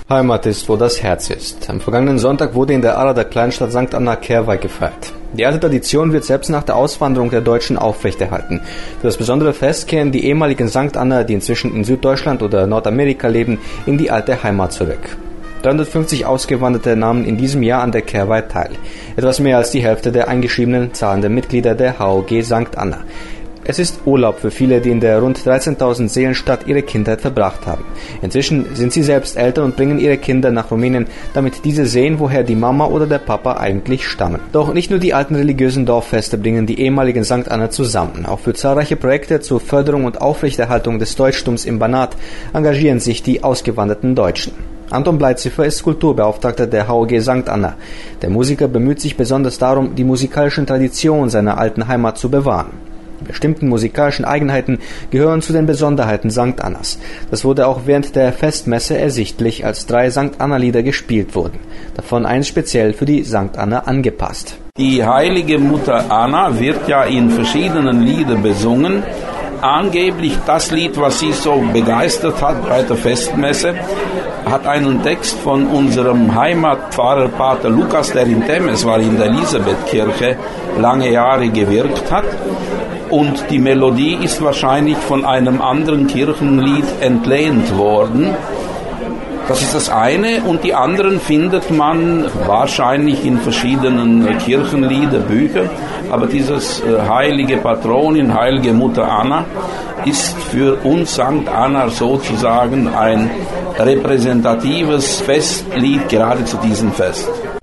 Heimat ist, wo das Herz ist. Am vergangenen Sonntag wurde in der Arader Kleinstadt St. Anna Kehrweih gefeiert. Die alte Tradition wird selbst nach der Auswanderung der Deutschen aufrechterhalten. Für das besondere Fest kehren die ehemaligen St. Anna, die inzwischen in Süddeutschland oder Nordamerika leben, in die alte Heimat zurück. 350 Ausgewanderte nahmen in diesem Jahr an der Kehrweih teil. Etwas mehr als die Hälfte der eingeschriebenen zahlenden Mitglieder der HOG St. Anna. Es ist Urlaub für viele, die in der rund 13.000 Seelenstadt ihre Kindheit verbracht haben. Inzwischen sind sie selbst Eltern und bringen ihre Kinder nach Rumänien, damit diese sehen, woher die Mama oder der Papa eigentlich stammen. Doch nicht nur die alten religiösen Dorffeste bringen die ehemaligen St. Anna zusammen. Auch für zahlreiche Projekte zur Förderung und Aufrechterhaltung des Deutschtums im Banat engagieren sich die ausgewanderten Deutschen. Anton Bleitziffer ist Kulturbeauftragter der HOG St. Anna. Der Musiker bemüht sich besonders darum, die musikalischen Traditionen seiner alten Heimat zu bewahren. Bestimmten musikalischen Eigenheiten gehören zu den Besonderheiten St. Annas. Das wurde auch während der Festmesse ersichtlich, als 3 St. Anna-Lieder gespielt wurden. Davon eins speziell für die St. Anna angepasst. Die heilige Mutter Anna wird ja in verschiedenen Liedern besungen. Angeblich das Lied, was sie so begeistert hat bei der Festmesse, hat einen Text von unserem Heimatpfarrer Pater Lukas, der in Temes war, in der Elisabethkirche, lange Jahre gewirkt hat. Und die Melodie ist wahrscheinlich von einem anderen Kirchenlied entlehnt worden. Das ist das eine. Und die anderen findet man wahrscheinlich in verschiedenen Kirchenliederbüchern. Aber dieses heilige Patronin, heilige Mutter Anna, ist für uns St. Anna sozusagen ein repräsentatives Festlied gerade zu diesem Fest.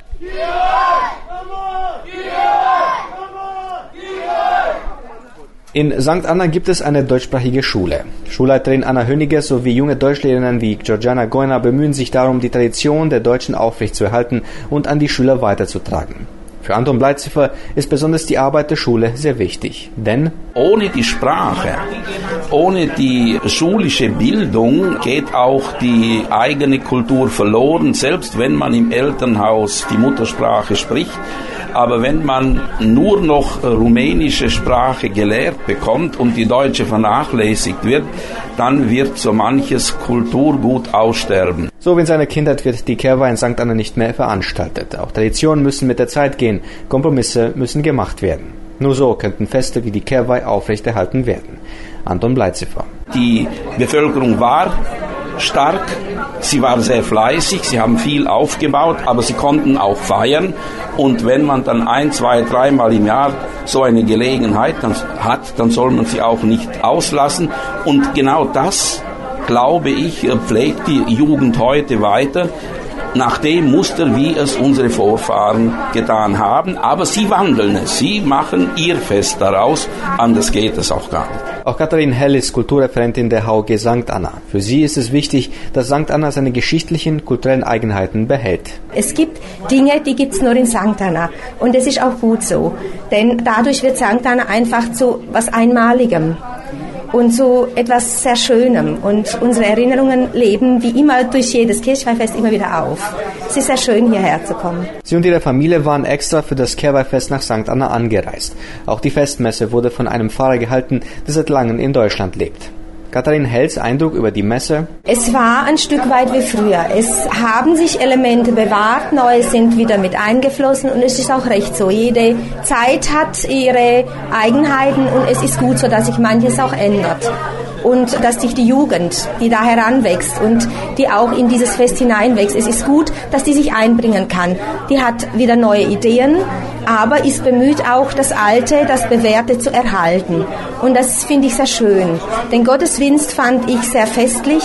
In St. Anna gibt es eine deutschsprachige Schule. Schulleiterin Anna Höniger sowie junge Deutschlehrerinnen wie Georgiana Goina bemühen sich darum, die Tradition der Deutschen aufrechtzuerhalten und an die Schüler weiterzutragen. Für Anton Bleitziffer ist besonders die Arbeit der Schule sehr wichtig, denn ohne die Sprache, ohne die schulische Bildung geht auch die eigene Kultur verloren, selbst wenn man im Elternhaus die Muttersprache spricht. Aber wenn man nur noch rumänische Sprache gelehrt bekommt und die deutsche vernachlässigt wird, dann wird so manches Kulturgut aussterben. So wie in seiner Kindheit wird die Kehrweih in St. Anna nicht mehr veranstaltet. Auch Traditionen müssen mit der Zeit gehen, Kompromisse müssen gemacht werden. Nur so könnten Feste wie die Kehrweih aufrechterhalten werden. Anton Bleitziffer. Die Bevölkerung war stark, sie war sehr fleißig, sie haben viel aufgebaut, aber sie konnten auch feiern. Und wenn man dann 1, 2, 3 Mal im Jahr so eine Gelegenheit hat, dann soll man sie auch nicht auslassen. Und genau das, glaube ich, pflegt die Jugend heute weiter, nach dem Muster, wie es unsere Vorfahren getan haben. Aber sie wandeln es, sie machen ihr Fest daraus, anders geht es auch gar nicht. Auch Katharin Hell ist Kulturreferentin der HOG St. Anna. Für sie ist es wichtig, dass St. Anna seine geschichtlichen, kulturellen Eigenheiten behält. Es gibt Dinge, die gibt's nur in St. Anna. Und das ist auch gut so. Denn dadurch wird St. Anna einfach zu was Einmaligem und zu etwas sehr Schönem. Und unsere Erinnerungen leben wie immer durch jedes Kirchweihfest immer wieder auf. Es ist sehr schön, hierher zu kommen. Sie und ihre Familie waren extra für das Kehrweihfest nach St. Anna angereist. Auch die Festmesse wurde von einem Pfarrer gehalten, der seit langem in Deutschland lebt. Katharin Hells Eindruck über die Messe? Es war ein Stück weit wie früher. Es haben sich Elemente bewahrt, neue sind wieder mit eingeflossen und es ist auch recht so. Jede Zeit hat ihre Eigenheiten und es ist gut so, dass sich manches auch ändert. Und dass sich die Jugend, die da heranwächst und die auch in dieses Fest hineinwächst, es ist gut, dass die sich einbringen kann. Die hat wieder neue Ideen, aber ist bemüht auch das Alte, das Bewährte zu erhalten. Und das finde ich sehr schön. Den Gottesdienst fand ich sehr festlich,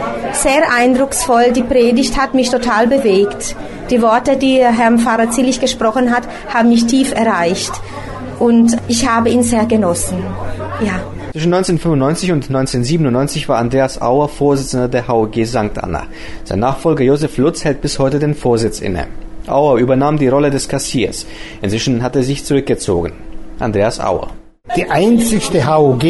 sehr eindrucksvoll. Die Predigt hat mich total bewegt. Die Worte, die Herr Pfarrer Zillich gesprochen hat, haben mich tief erreicht. Und ich habe ihn sehr genossen. Ja. Zwischen 1995 und 1997 war Andreas Auer Vorsitzender der HOG St. Anna. Sein Nachfolger Josef Lutz hält bis heute den Vorsitz inne. Auer übernahm die Rolle des Kassiers. Inzwischen hat er sich zurückgezogen. Andreas Auer. Die einzigste HOG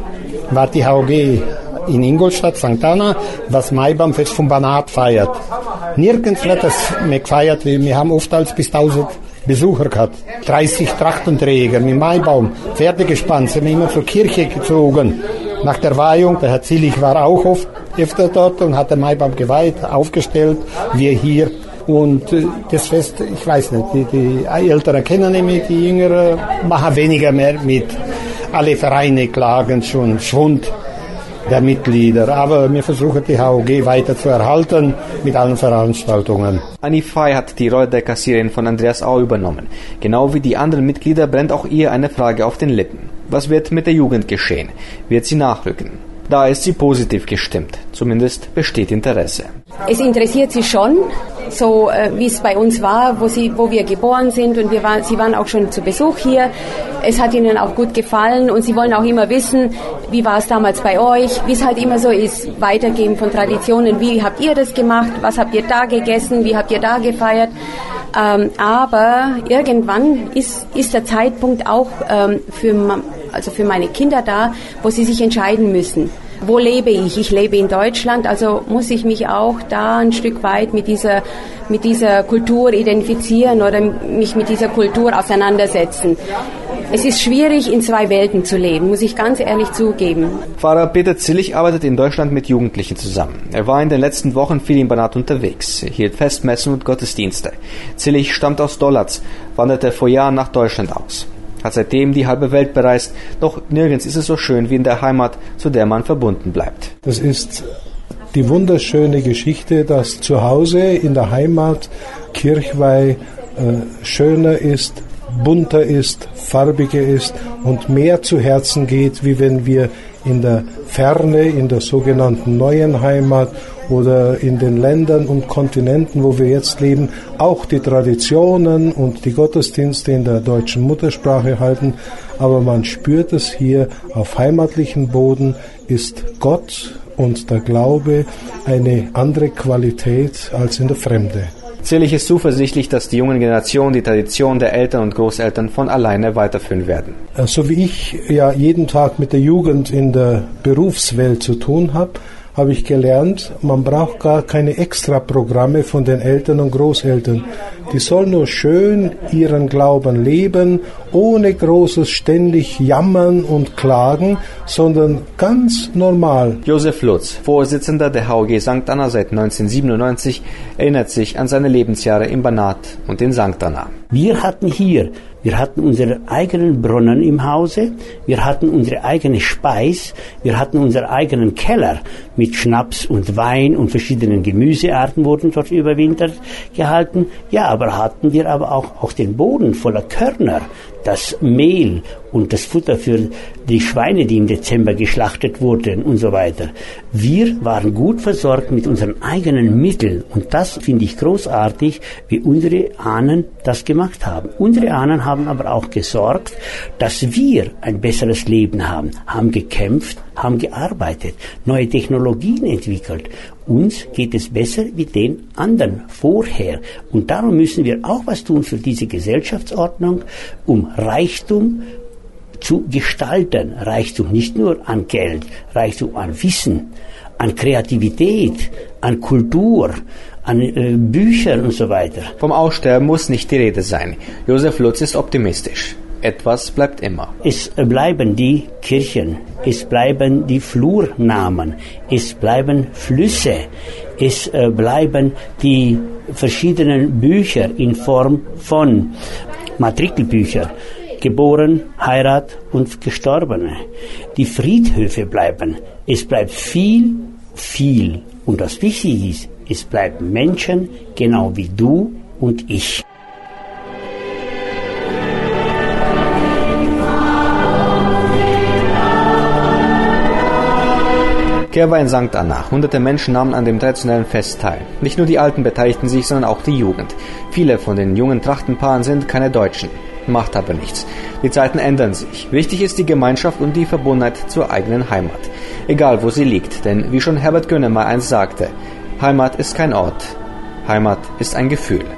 war die HOG in Ingolstadt, St. Anna, was Maibaumfest vom Banat feiert. Nirgends wird das mehr gefeiert, wir haben oft als bis 1000 Besucher gehabt. 30 Trachtenträger mit Maibaum, Pferdegespann, sind wir immer zur Kirche gezogen. Nach der Weihung, der Herr Zillich war auch oft öfter dort und hat den Maibaum geweiht, aufgestellt, wir hier. Und das Fest, ich weiß nicht, die Älteren kennen nämlich, die Jüngeren machen weniger mehr mit. Alle Vereine klagen schon Schwund der Mitglieder, aber wir versuchen die HOG weiter zu erhalten mit allen Veranstaltungen. Annie Fey hat die Rolle der Kassiererin von Andreas Au übernommen. Genau wie die anderen Mitglieder brennt auch ihr eine Frage auf den Lippen. Was wird mit der Jugend geschehen? Wird sie nachrücken? Da ist sie positiv gestimmt. Zumindest besteht Interesse. Es interessiert sie schon, so wie es bei uns war, wo wir geboren sind, und sie waren auch schon zu Besuch hier. Es hat ihnen auch gut gefallen und sie wollen auch immer wissen, wie war es damals bei euch, wie es halt immer so ist, Weitergeben von Traditionen, wie habt ihr das gemacht, was habt ihr da gegessen, wie habt ihr da gefeiert. Aber irgendwann ist der Zeitpunkt auch für meine Kinder da, wo sie sich entscheiden müssen. Wo lebe ich? Ich lebe in Deutschland, also muss ich mich auch da ein Stück weit mit dieser Kultur identifizieren oder mich mit dieser Kultur auseinandersetzen. Es ist schwierig, in zwei Welten zu leben, muss ich ganz ehrlich zugeben. Pfarrer Peter Zillig arbeitet in Deutschland mit Jugendlichen zusammen. Er war in den letzten Wochen viel in Banat unterwegs, hielt Festmessen und Gottesdienste. Zillig stammt aus Dollatz, wanderte vor Jahren nach Deutschland aus. Hat seitdem die halbe Welt bereist, doch nirgends ist es so schön wie in der Heimat, zu der man verbunden bleibt. Das ist die wunderschöne Geschichte, dass zu Hause in der Heimat Kirchweih schöner ist, bunter ist, farbiger ist und mehr zu Herzen geht, wie wenn wir in der Ferne, in der sogenannten neuen Heimat oder in den Ländern und Kontinenten, wo wir jetzt leben, auch die Traditionen und die Gottesdienste in der deutschen Muttersprache halten. Aber man spürt es hier, auf heimatlichem Boden ist Gott und der Glaube eine andere Qualität als in der Fremde. Zillig ist zuversichtlich, dass die jungen Generationen die Tradition der Eltern und Großeltern von alleine weiterführen werden. So wie ich ja jeden Tag mit der Jugend in der Berufswelt zu tun habe ich gelernt, man braucht gar keine Extraprogramme von den Eltern und Großeltern. Die sollen nur schön ihren Glauben leben, ohne großes ständig Jammern und Klagen, sondern ganz normal. Josef Lutz, Vorsitzender der HOG St. Anna seit 1997, erinnert sich an seine Lebensjahre in Banat und in St. Anna. Wir hatten unsere eigenen Brunnen im Hause, wir hatten unsere eigene Speis, wir hatten unseren eigenen Keller mit Schnaps und Wein und verschiedenen Gemüsearten wurden dort überwintert gehalten. Ja, aber hatten wir aber auch den Boden voller Körner, das Mehl und das Futter für die Schweine, die im Dezember geschlachtet wurden und so weiter. Wir waren gut versorgt mit unseren eigenen Mitteln und das finde ich großartig, wie unsere Ahnen das gemacht haben. Unsere Ahnen haben aber auch gesorgt, dass wir ein besseres Leben haben gekämpft, haben gearbeitet, neue Technologien entwickelt. Uns geht es besser wie den anderen vorher. Und darum müssen wir auch was tun für diese Gesellschaftsordnung, um Reichtum zu gestalten. Reichtum nicht nur an Geld, Reichtum an Wissen, an Kreativität, an Kultur, an Büchern und so weiter. Vom Aussterben muss nicht die Rede sein. Josef Lutz ist optimistisch. Etwas bleibt immer. Es bleiben die Kirchen, es bleiben die Flurnamen, es bleiben Flüsse, es bleiben die verschiedenen Bücher in Form von Matrikelbücher, geboren, Heirat und Gestorbene. Die Friedhöfe bleiben, es bleibt viel. Und was wichtig ist, es bleiben Menschen, genau wie du und ich. Kehrweih in St. Anna. Hunderte Menschen nahmen an dem traditionellen Fest teil. Nicht nur die Alten beteiligten sich, sondern auch die Jugend. Viele von den jungen Trachtenpaaren sind keine Deutschen. Macht aber nichts. Die Zeiten ändern sich. Wichtig ist die Gemeinschaft und die Verbundenheit zur eigenen Heimat. Egal, wo sie liegt. Denn wie schon Herbert Grönemeyer einst sagte, Heimat ist kein Ort. Heimat ist ein Gefühl.